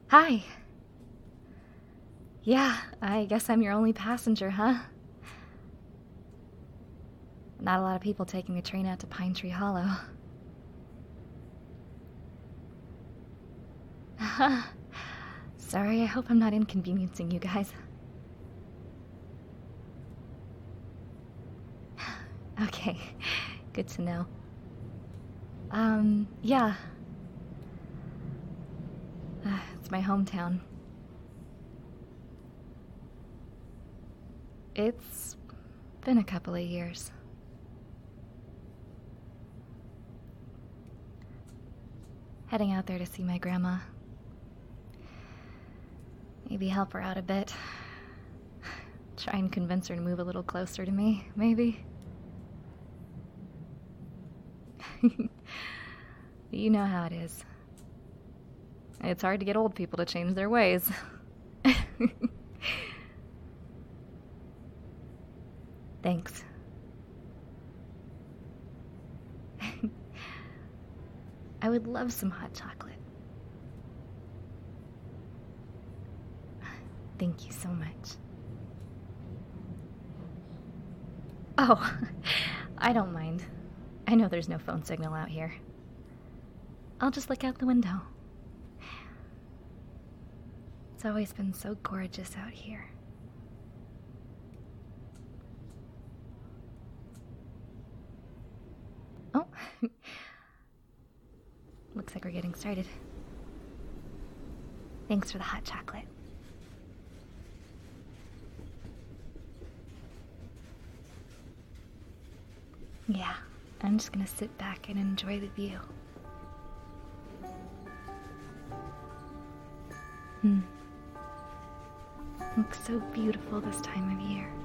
Hi. Yeah, I guess I'm your only passenger, huh? Not a lot of people taking the train out to Pine Tree Hollow. Sorry, I hope I'm not inconveniencing you guys. Okay, good to know. Yeah. It's my hometown. It's been a couple of years. Heading out there to see my grandma. Maybe help her out a bit. Try and convince her to move a little closer to me, maybe. You know how it is. It's hard to get old people to change their ways. Thanks. I would love some hot chocolate. Thank you so much. Oh, I don't mind. I know there's no phone signal out here. I'll just look out the window. It's always been so gorgeous out here. Oh, looks like we're getting started. Thanks for the hot chocolate. Yeah, I'm just gonna sit back and enjoy the view. Looks so beautiful this time of year.